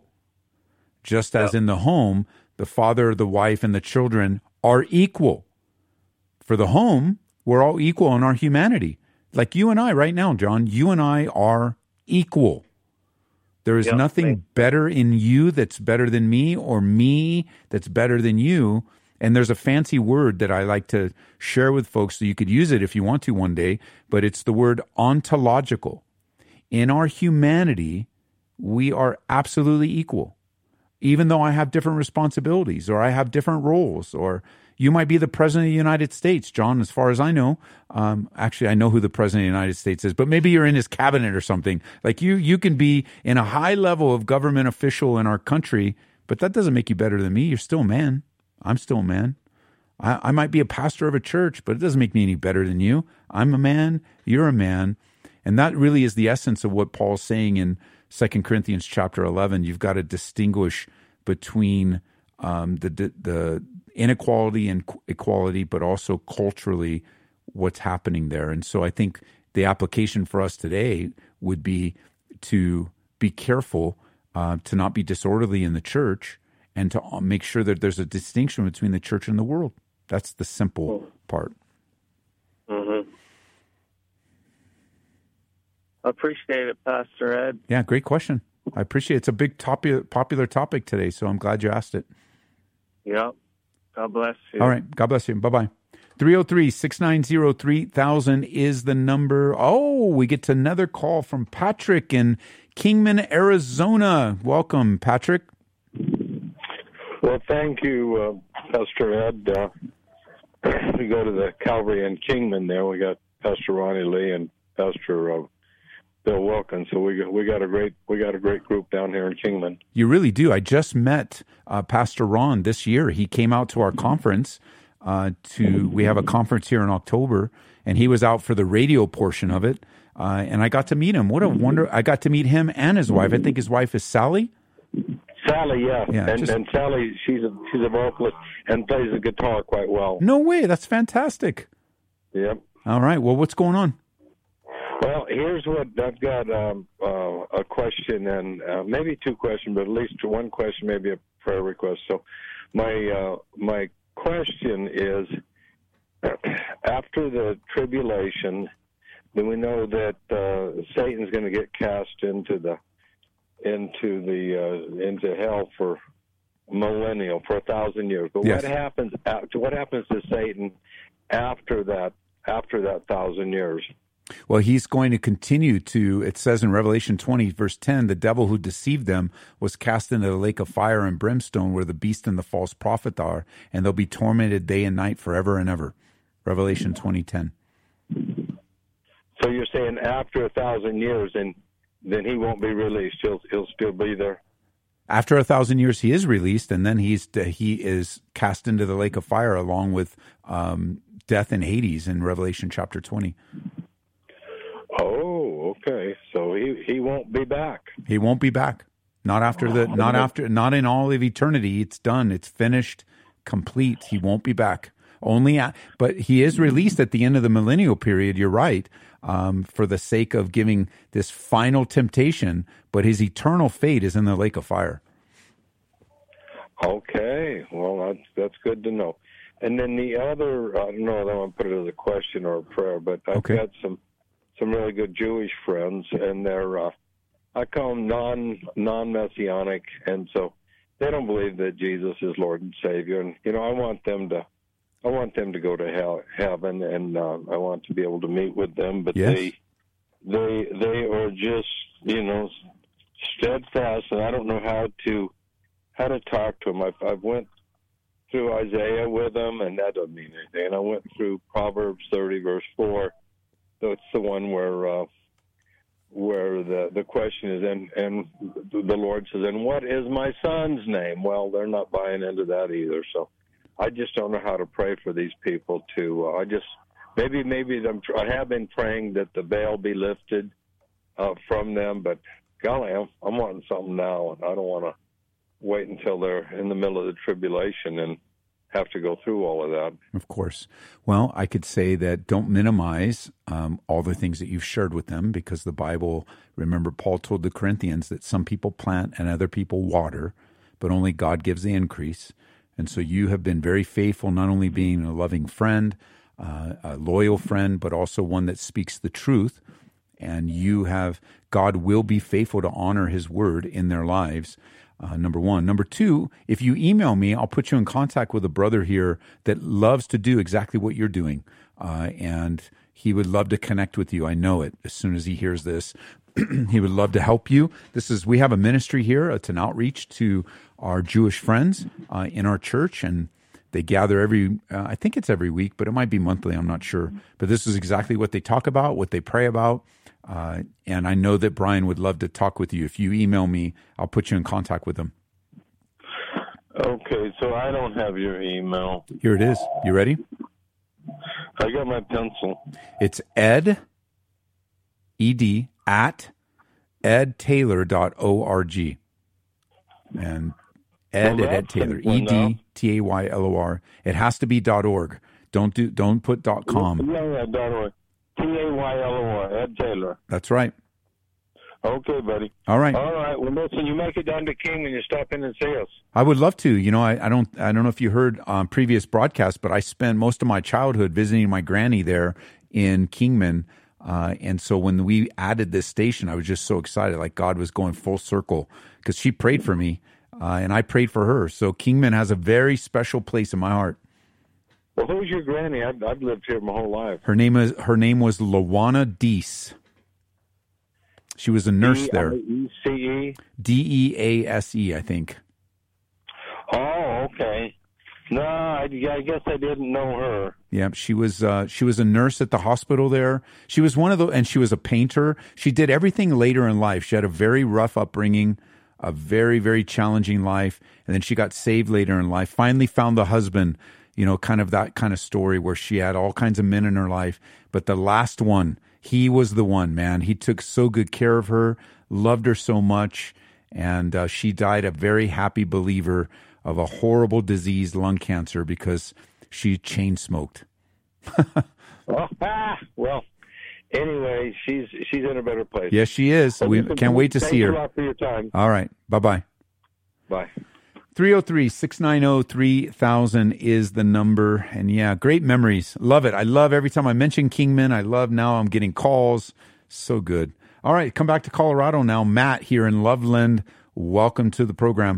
Just as in the home, the father, the wife, and the children are equal. For the home, we're all equal in our humanity. Like you and I right now, John, you and I are equal. There is yep, nothing thanks. better in you that's better than me, or me that's better than you. And there's a fancy word that I like to share with folks, so you could use it if you want to one day, but it's the word ontological. In our humanity, we are absolutely equal. Even though I have different responsibilities, or I have different roles, or you might be the President of the United States, John, as far as I know. Um, actually, I know who the President of the United States is, but maybe you're in his cabinet or something. Like you, you can be in a high level of government official in our country, but that doesn't make you better than me. You're still a man. I'm still a man. I, I might be a pastor of a church, but it doesn't make me any better than you. I'm a man. You're a man. And that really is the essence of what Paul's saying in Second Corinthians chapter eleven. You've got to distinguish between um, the, the the inequality and equality, but also culturally what's happening there. And so I think the application for us today would be to be careful uh, to not be disorderly in the church, and to make sure that there's a distinction between the church and the world. That's the simple part. Mm-hmm. I appreciate it, Pastor Ed. Yeah, great question. I appreciate it. It's a big topi- popular topic today, so I'm glad you asked it. Yeah. God bless you. All right. God bless you. Bye-bye. three oh three, six nine zero, three thousand is the number. Oh, we get to another call from Patrick in Kingman, Arizona. Welcome, Patrick. Well, thank you, uh, Pastor Ed. Uh, we go to the Calvary in Kingman there. We got Pastor Ronnie Lee and Pastor uh, Bill Wilkins. So we got, we got a great we got a great group down here in Kingman. You really do. I just met uh, Pastor Ron this year. He came out to our conference. Uh, to we have a conference here in October, and he was out for the radio portion of it. Uh, and I got to meet him. What a wonder! I got to meet him and his wife. I think his wife is Sally. Sally, yeah, yeah and, just, and Sally, she's a she's a vocalist and plays the guitar quite well. No way, that's fantastic. Yep. All right. Well, what's going on? Well, here's what I've got: um, uh, a question and uh, maybe two questions, but at least one question, maybe a prayer request. So, my uh, my question is: after the tribulation, then we know that uh, Satan's going to get cast into the into the uh, into hell for millennial, for a thousand years. But yes. what happens after, what happens to Satan after that after that thousand years? Well, he's going to continue to, it says in Revelation twenty, verse ten, the devil who deceived them was cast into the lake of fire and brimstone where the beast and the false prophet are, and they'll be tormented day and night forever and ever. Revelation twenty ten. So you're saying after a thousand years, and then he won't be released. He'll he'll still be there. After a thousand years, he is released, and then he's he is cast into the lake of fire along with um, death and Hades in Revelation chapter twenty. Oh, okay. So he he he won't be back. He won't be back. Not after the. Not after. Not in all of eternity. It's done. It's finished. Complete. He won't be back. Only. At, but he is released at the end of the millennial period. You're right. Um, for the sake of giving this final temptation, but his eternal fate is in the lake of fire. Okay. Well, that's that's good to know. And then the other, I don't know if I want to put it as a question or a prayer, but I've Okay. got some some really good Jewish friends, and they're uh, I call them non non messianic, and so they don't believe that Jesus is Lord and Savior. And you know, I want them to I want them to go to hell, heaven, and uh, I want to be able to meet with them. But Yes. they they they are just you know steadfast, and I don't know how to how to talk to them. I've, I've went through Isaiah with them, and that doesn't mean anything. And I went through Proverbs thirty, verse four. So it's the one where uh, where the the question is, and and the Lord says, "And what is my son's name?" Well, they're not buying into that either. So I just don't know how to pray for these people. To uh, I just maybe maybe I'm, I have been praying that the veil be lifted uh, from them, but golly, I'm, I'm wanting something now, and I don't want to wait until they're in the middle of the tribulation and have to go through all of that. Of course. Well, I could say that don't minimize um, all the things that you've shared with them, because the Bible, remember, Paul told the Corinthians that some people plant and other people water, but only God gives the increase. And so you have been very faithful, not only being a loving friend, uh, a loyal friend, but also one that speaks the truth. And you have, God will be faithful to honor his word in their lives. Uh, number one. Number two, if you email me, I'll put you in contact with a brother here that loves to do exactly what you're doing. Uh, and he would love to connect with you. I know it. As soon as he hears this, he would love to help you. This is, we have a ministry here. It's an outreach to our Jewish friends uh, in our church. And they gather every, uh, I think it's every week, but it might be monthly. I'm not sure. But this is exactly what they talk about, what they pray about. Uh, and I know that Brian would love to talk with you. If you email me, I'll put you in contact with him. Okay, so I don't have your email. Here it is. You ready? I got my pencil. It's ed, E D, at ed taylor dot org. And ed Well, at Ed that's Taylor, simple E D T A Y L O R. It has to be .org. Don't do, don't put .com. Yeah, yeah, dot org. T A Y L O R, Ed Taylor. That's right. Okay, buddy. All right. All right. Well, listen, you make it down to King and you stop in and see us. I would love to. You know, I, I don't I don't know if you heard on previous broadcasts, but I spent most of my childhood visiting my granny there in Kingman. Uh, and so when we added this station, I was just so excited, like God was going full circle, because she prayed for me uh, and I prayed for her. So Kingman has a very special place in my heart. Well, who's your granny? I've, I've lived here my whole life. Her name is her name was Lawana Dease. She was a nurse there. D I E C E? D E A S E, I think. Oh, okay. No, I, I guess I didn't know her. Yeah, she was uh, she was a nurse at the hospital there. She was one of the, and she was a painter. She did everything later in life. She had a very rough upbringing, a very, very challenging life, and then she got saved later in life. Finally found the husband, you know, kind of that kind of story where she had all kinds of men in her life. But the last one, he was the one, man. He took so good care of her, loved her so much, and uh, she died a very happy believer of a horrible disease, lung cancer, because she chain smoked. Oh, ah, well, anyway, she's she's in a better place. Yes, she is. Well, We listen, can't wait to thanks see her. a lot for your time. All right. Bye-bye. Bye. three oh three, six nine oh, three thousand is the number. And yeah, great memories. Love it. I love every time I mention Kingman. I love now I'm getting calls. So good. All right, come back to Colorado now. Matt here in Loveland. Welcome to the program.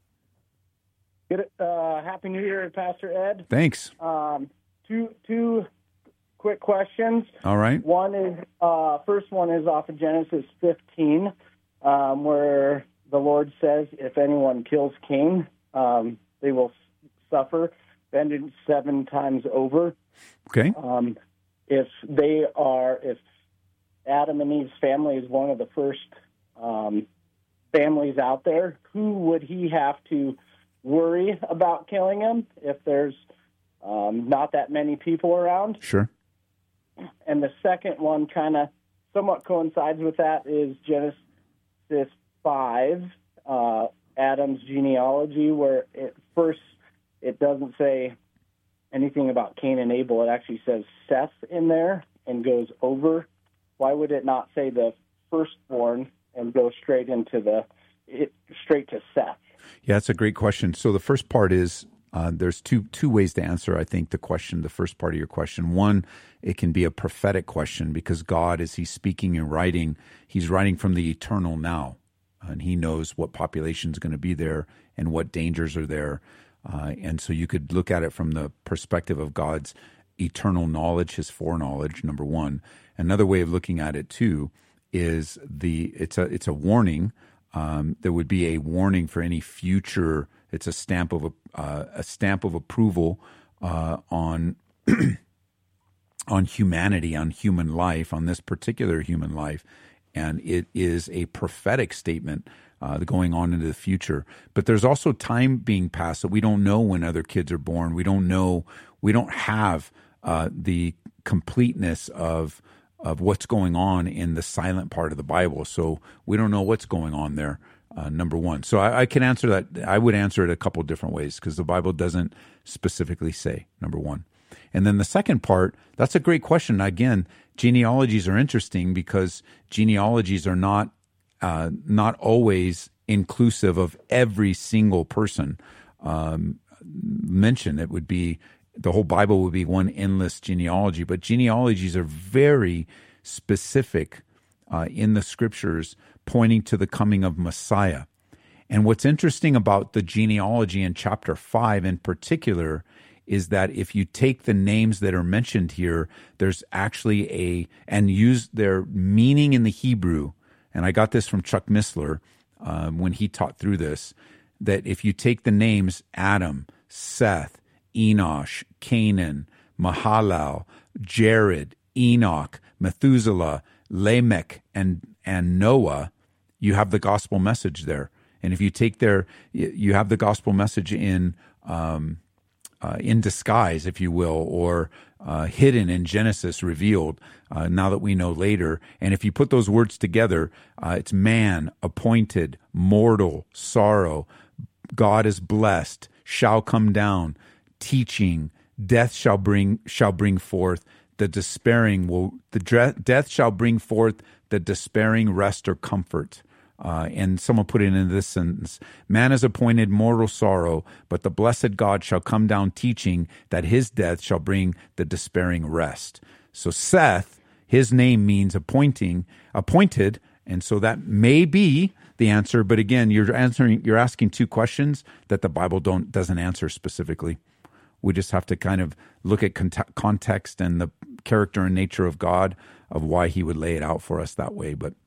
Good, uh, Happy New Year, Pastor Ed. Thanks. Um, two two quick questions. All right. One is uh, first one is off of Genesis fifteen, um, where the Lord says, "If anyone kills Cain, um, they will suffer vengeance seven times over." Okay. Um, if they are, if Adam and Eve's family is one of the first um, families out there, who would he have to worry about killing him if there's um, not that many people around? Sure. And the second one kind of somewhat coincides with that is Genesis five, uh, Adam's genealogy, where it first it doesn't say anything about Cain and Abel. It actually says Seth in there and goes over. Why would it not say the firstborn and go straight into the it, straight to Seth? Yeah, that's a great question. So the first part is uh, there's two two ways to answer, I think, the question, the first part of your question. One, it can be a prophetic question because God, as he's speaking and writing, he's writing from the eternal now. And he knows what population is going to be there and what dangers are there. Uh, and so you could look at it from the perspective of God's eternal knowledge, his foreknowledge, number one. Another way of looking at it, too, is the it's a it's a warning. Um, there would be a warning for any future. It's a stamp of a, uh, a stamp of approval uh, on on humanity, on human life, on this particular human life, and it is a prophetic statement uh, going on into the future. But there's also time being passed that we don't know when other kids are born. We don't know. We don't have uh, the completeness of. of what's going on in the silent part of the Bible. So we don't know what's going on there, uh, number one. So I, I can answer that. I would answer it a couple different ways because the Bible doesn't specifically say, number one. And then the second part, that's a great question. Again, genealogies are interesting because genealogies are not uh, not always inclusive of every single person um, mentioned. It would be The whole Bible would be one endless genealogy, but genealogies are very specific uh, in the scriptures, pointing to the coming of Messiah. And what's interesting about the genealogy in chapter five in particular is that if you take the names that are mentioned here, there's actually a, and use their meaning in the Hebrew, and I got this from Chuck Missler um, when he taught through this, that if you take the names Adam, Seth, Enosh, Canaan, Mahalalel, Jared, Enoch, Methuselah, Lamech, and and Noah, you have the gospel message there. And if you take their, you have the gospel message in um, uh, in disguise, if you will, or uh, hidden in Genesis, revealed. Uh, now that we know later, and if you put those words together, uh, it's man, appointed, mortal, sorrow, God is blessed, shall come down. Teaching, death shall bring shall bring forth the despairing will the dre- death shall bring forth the despairing rest or comfort. Uh, and someone put it in this sentence: man is appointed mortal sorrow, but the blessed God shall come down, teaching that his death shall bring the despairing rest. So Seth, his name means appointing, appointed, and so that may be the answer. But again, you're answering, you're asking two questions that the Bible don't doesn't answer specifically. We just have to kind of look at cont- context and the character and nature of God, of why he would lay it out for us that way. But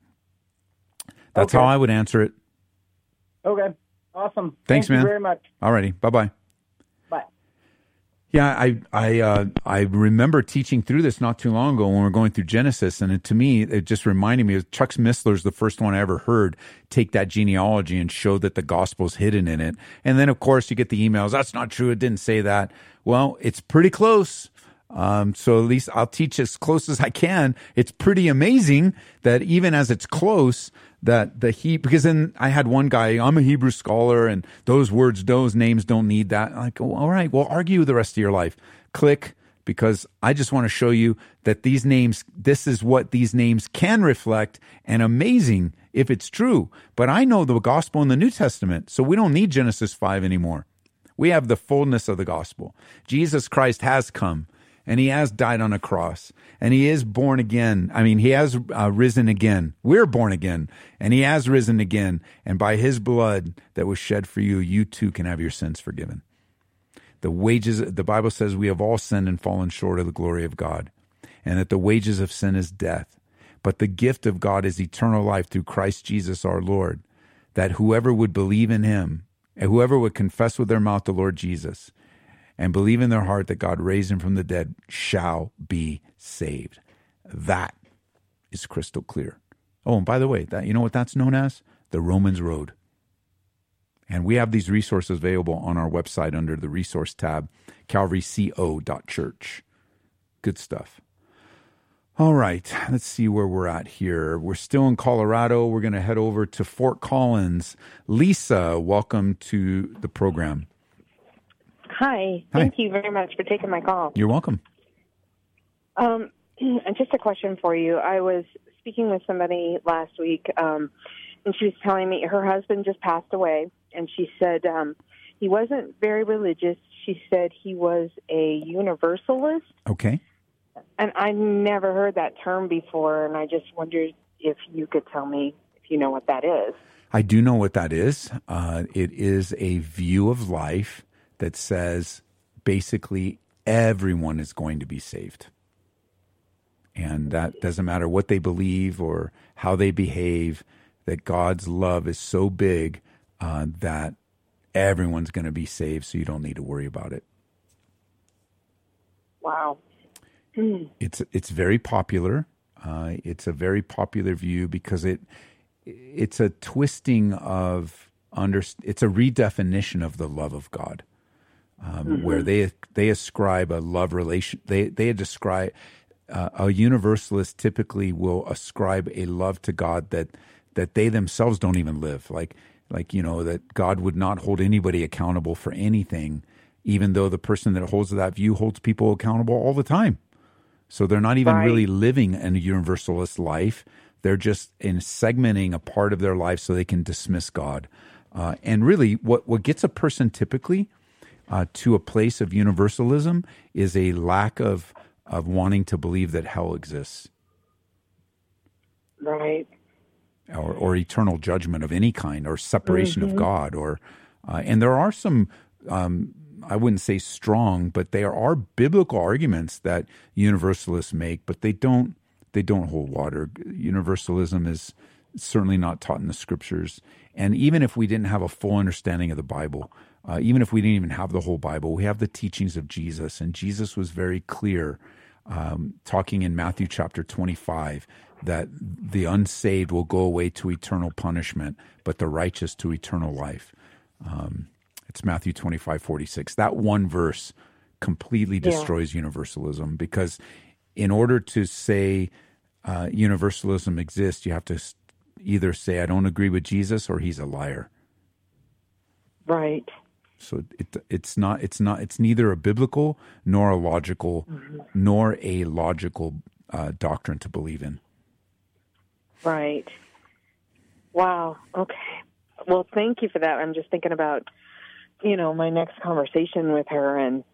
that's okay. How I would answer it. Okay. Awesome. Thanks, Thank man. you very much. All righty. Bye-bye. Bye. Yeah, I I uh, I remember teaching through this not too long ago when we were going through Genesis, and it, to me, it just reminded me of Chuck Missler's the first one I ever heard take that genealogy and show that the gospel's hidden in it. And then, of course, you get the emails, that's not true, it didn't say that. Well, it's pretty close. Um, so at least I'll teach as close as I can. It's pretty amazing that even as it's close, that the he because then I had one guy, I'm a Hebrew scholar, and those words, those names don't need that. I'm like, oh, all right, well, argue the rest of your life. Click, because I just want to show you that these names, this is what these names can reflect, and amazing if it's true. But I know the gospel in the New Testament, so we don't need Genesis five anymore. We have the fullness of the gospel. Jesus Christ has come. And he has died on a cross, and he is born again. I mean, he has uh, risen again. We're born again, and he has risen again. And by his blood that was shed for you, you too can have your sins forgiven. The wages, the Bible says we have all sinned and fallen short of the glory of God, and that the wages of sin is death. But the gift of God is eternal life through Christ Jesus our Lord, that whoever would believe in him, and whoever would confess with their mouth the Lord Jesus, and believe in their heart that God raised him from the dead shall be saved. That is crystal clear. Oh, and by the way, that you know what that's known as? The Romans Road. And we have these resources available on our website under the resource tab, calvary co dot church. Good stuff. All right, let's see where we're at here. We're still in Colorado. We're going to head over to Fort Collins. Lisa, welcome to the program. Hi. Hi. Thank you very much for taking my call. You're welcome. Um, just a question for you. I was speaking with somebody last week, um, and she was telling me her husband just passed away, and she said um, he wasn't very religious. She said he was a universalist. Okay. And I never heard that term before, and I just wondered if you could tell me if you know what that is. I do know what that is. Uh, it is a view of life that says basically everyone is going to be saved. And that doesn't matter what they believe or how they behave, that God's love is so big uh, that everyone's going to be saved, so you don't need to worry about it. Wow. It's it's very popular. Uh, it's a very popular view because it it's a twisting of under. It's a redefinition of the love of God, um, mm-hmm. where they they ascribe a love relation. They they describe uh, a universalist typically will ascribe a love to God that that they themselves don't even live. Like like you know that God would not hold anybody accountable for anything, even though the person that holds that view holds people accountable all the time. So they're not even right. really living a universalist life. They're just in segmenting a part of their life so they can dismiss God. Uh, and really, what, what gets a person typically uh, to a place of universalism is a lack of of wanting to believe that hell exists. Right. Or, or eternal judgment of any kind, or separation mm-hmm. of God. Or uh, and there are some... Um, I wouldn't say strong, but there are biblical arguments that universalists make, but they don't they don't hold water. Universalism is certainly not taught in the scriptures. And even if we didn't have a full understanding of the Bible, uh, even if we didn't even have the whole Bible, we have the teachings of Jesus. And Jesus was very clear, um, talking in Matthew chapter twenty-five, that the unsaved will go away to eternal punishment, but the righteous to eternal life. Um It's Matthew twenty-five forty-six. That one verse completely destroys yeah. universalism, because in order to say uh, universalism exists, you have to either say, I don't agree with Jesus, or he's a liar. Right. So it, it's not, it's not, it's neither a biblical nor a logical, mm-hmm. nor a logical uh, doctrine to believe in. Right. Wow. Okay. Well, thank you for that. I'm just thinking about, you know, my next conversation with her, and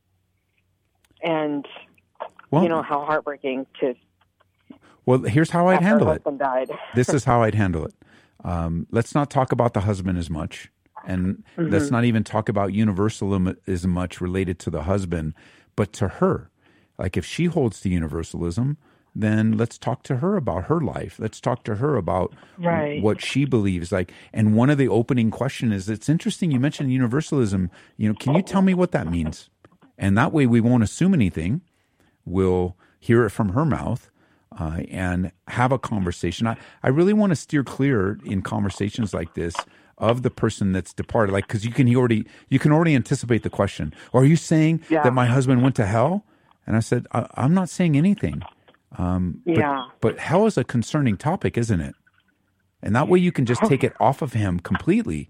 and well, you know how heartbreaking to. Well, here's how I'd handle her husband it. Died. This is how I'd handle it. Um, let's not talk about the husband as much, and mm-hmm. let's not even talk about universalism as much related to the husband, but to her. Like if she holds to universalism, then let's talk to her about her life. Let's talk to her about right. what she believes. Like, and one of the opening questions is, it's interesting you mentioned universalism. You know, can you tell me what that means? And that way we won't assume anything. We'll hear it from her mouth uh, and have a conversation. I, I really want to steer clear in conversations like this of the person that's departed. Like, because you can already you can already anticipate the question. Are you saying yeah. that my husband went to hell? And I said, I, I'm not saying anything. Um, but, yeah. but hell is a concerning topic, isn't it? And that way you can just take it off of him completely,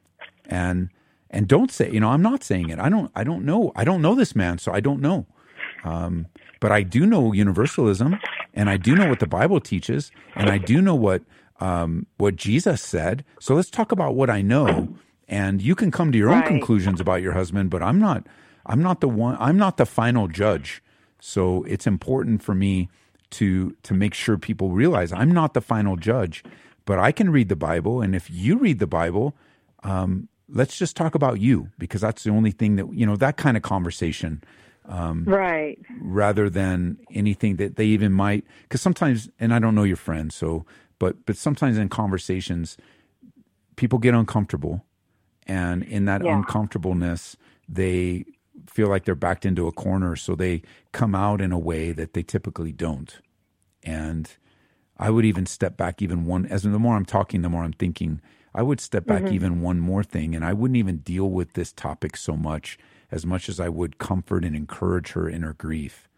and and don't say, you know, I'm not saying it. I don't. I don't know. I don't know this man, so I don't know. Um, but I do know universalism, and I do know what the Bible teaches, and I do know what um, what Jesus said. So let's talk about what I know, and you can come to your right. own conclusions about your husband. But I'm not. I'm not the one. I'm not the final judge. So it's important for me to to make sure people realize I'm not the final judge, but I can read the Bible. And if you read the Bible, um, let's just talk about you, because that's the only thing that, you know, that kind of conversation. Um, right. Rather than anything that they even might, because sometimes, and I don't know your friends, so, but, but sometimes in conversations, people get uncomfortable, and in that yeah. uncomfortableness, they feel like they're backed into a corner, so they come out in a way that they typically don't. And I would even step back even one, as the more I'm talking, the more I'm thinking, I would step back mm-hmm. even one more thing, and I wouldn't even deal with this topic so much, as much as I would comfort and encourage her in her grief,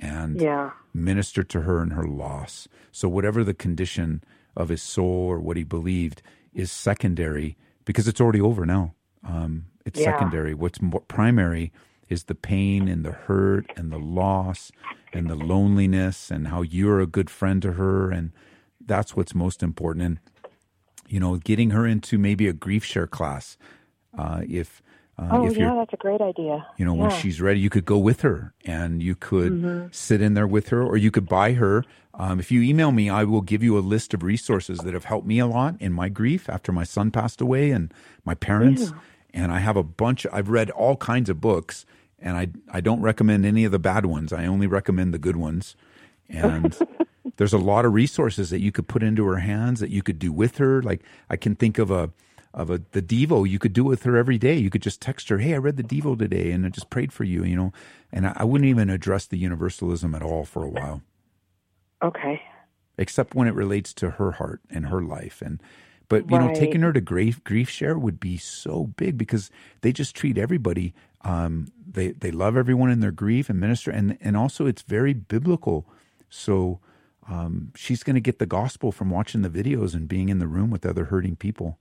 and yeah. minister to her in her loss. So whatever the condition of his soul or what he believed is secondary, because it's already over now. Um, it's Yeah. secondary. What's more primary is the pain and the hurt and the loss and the loneliness and how you're a good friend to her. And that's what's most important. And, you know, getting her into maybe a grief share class. Uh, if, uh, oh, if yeah, you're, that's a great idea. you know, yeah. when she's ready, you could go with her and you could Mm-hmm. sit in there with her, or you could buy her. Um, if you email me, I will give you a list of resources that have helped me a lot in my grief after my son passed away and my parents. Yeah. And I have a bunch, I've read all kinds of books, and I, I don't recommend any of the bad ones. I only recommend the good ones. And there's a lot of resources that you could put into her hands that you could do with her. Like I can think of a, of a, the Devo you could do with her every day. You could just text her, hey, I read the Devo today and I just prayed for you, you know, and I, I wouldn't even address the universalism at all for a while. Okay. Except when it relates to her heart and her life. And, but you know, Right. taking her to grief, grief share would be so big because they just treat everybody. Um, they, they love everyone in their grief and minister. And, and also it's very biblical. So, um, she's going to get the gospel from watching the videos and being in the room with other hurting people.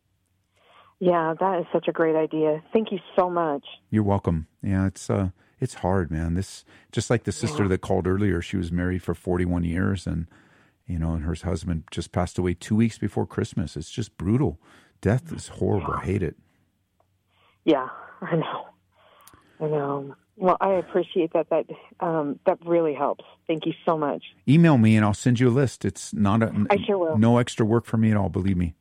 Yeah, that is such a great idea. Thank you so much. You're welcome. Yeah, it's uh, it's hard, man. This just like the sister Yeah. that called earlier. She was married for forty-one years, and you know, and her husband just passed away two weeks before Christmas. It's just brutal. Death is horrible. I hate it. Yeah, I know. I know. Well, I appreciate that. That um, that really helps. Thank you so much. Email me, and I'll send you a list. It's not a I sure will. no extra work for me at all. Believe me.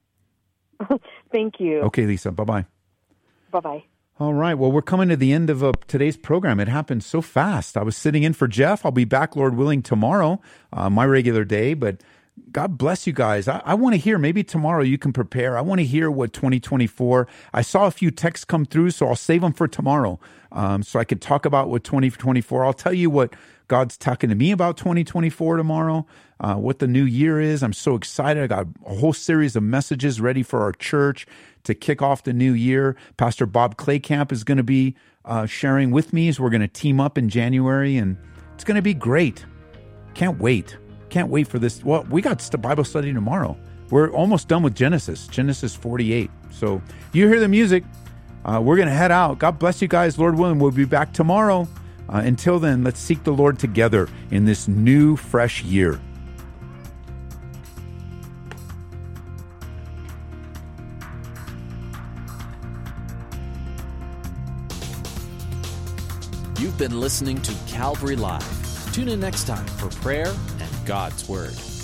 Thank you. Okay, Lisa. Bye bye. Bye bye. All right. Well, we're coming to the end of uh, today's program. It happened so fast. I was sitting in for Jeff. I'll be back, Lord willing, tomorrow, uh, my regular day. But God bless you guys. I, I want to hear, maybe tomorrow you can prepare. I want to hear what twenty twenty-four, I saw a few texts come through, so I'll save them for tomorrow um, so I can talk about what twenty twenty-four, I'll tell you what God's talking to me about twenty twenty-four tomorrow, uh, what the new year is. I'm so excited. I got a whole series of messages ready for our church to kick off the new year. Pastor Bob Claycamp is going to be uh, sharing with me, so we're going to team up in January, and it's going to be great. Can't wait. Can't wait for this. Well, we got st- Bible study tomorrow. We're almost done with Genesis, Genesis forty-eight. So you hear the music. Uh, we're going to head out. God bless you guys. Lord willing, we'll be back tomorrow. Uh, until then, let's seek the Lord together in this new, fresh year. You've been listening to Calvary Live. Tune in next time for prayer and God's Word.